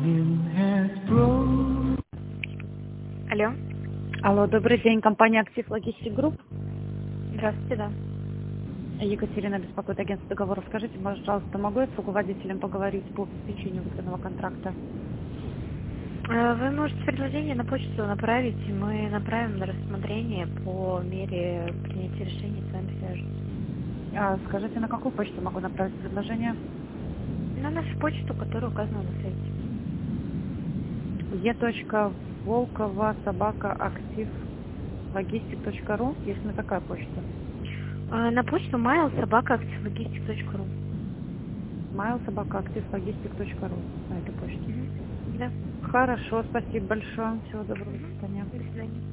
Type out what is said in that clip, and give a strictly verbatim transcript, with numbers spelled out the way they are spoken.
Алло. Алло, добрый день, компания «Актив Логистик Групп». Здравствуйте, да. Екатерина беспокоит, агентство договоров. Скажите, пожалуйста, могу я с руководителем поговорить по обеспечению выгодного контракта? Э, Вы можете предложение на почту направить, и мы направим на рассмотрение по мере принятия решений, с вами свяжемся. А, скажите, на какую почту могу направить предложение? На нашу почту, которая указана на сайте. e. Волкова собака актив логистик точка ру. Есть на такая почта. Э, На почту mail собака активлогистик точка ру. mail собака актив логистик точка ру на этой почте. Да. Хорошо, спасибо большое. Всего доброго, до свидания. До свидания.